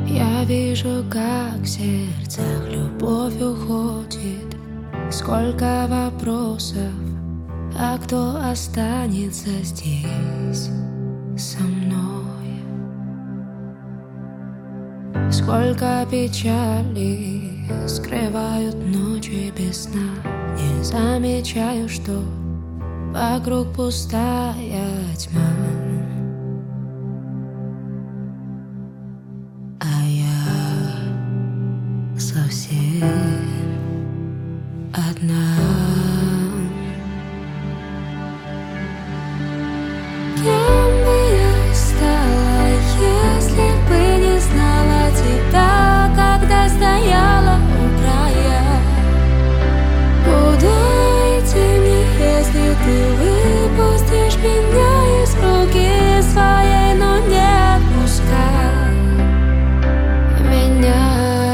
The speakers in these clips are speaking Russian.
Я вижу, как в сердцах любовь уходит. Сколько вопросов, а кто останется здесь со мной? Сколько печали скрывают ночи без сна. Не замечаю, что вокруг пустая тьма. А я совсем одна. Кем бы я стала, если бы не знала тебя, когда стояла у края? Куда идти мне, если ты выпустишь меня из руки своей, но не отпускай меня?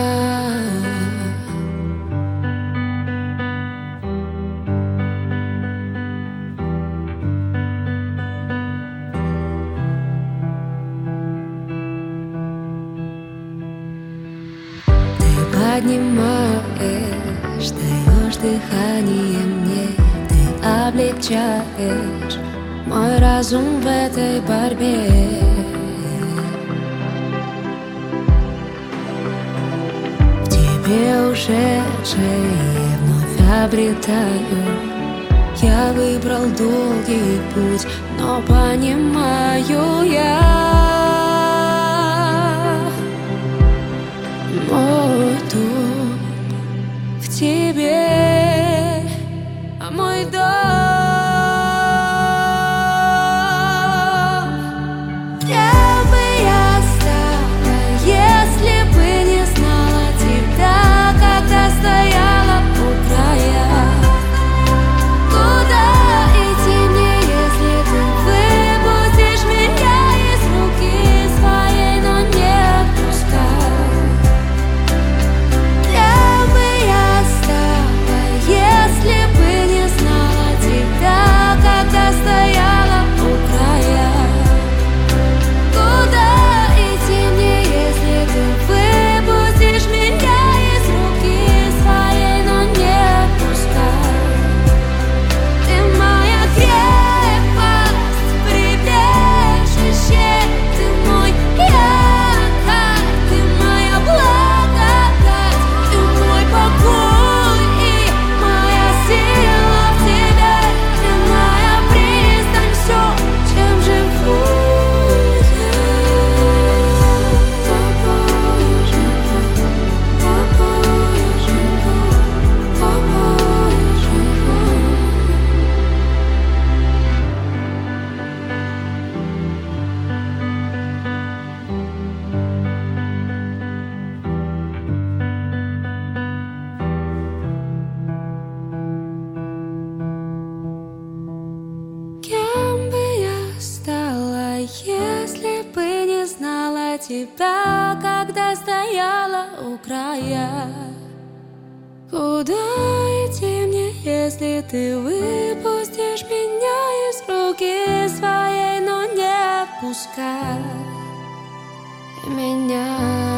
Поднимаешь, даешь дыхание мне, ты облегчаешь мой разум в этой борьбе. В тебе ушедшей вновь обретаю. Я выбрал долгий путь, но понимаю мой дом в тебе, а мой дом. Где бы я стала, если бы не знала тебя, когда стояла у края? Куда идти мне, если ты выпустишь меня из руки своей, но не отпускай? Если бы не знала тебя, когда стояла у края? Куда идти мне, если ты выпустишь меня из руки своей, но не отпускай? Ты моя крепость, прибежище, ты мой якорь, ты моя благодать, ты мой покой. Если бы не знала тебя, когда стояла у края? Куда идти мне, если ты выпустишь меня из руки своей, но не отпускай меня?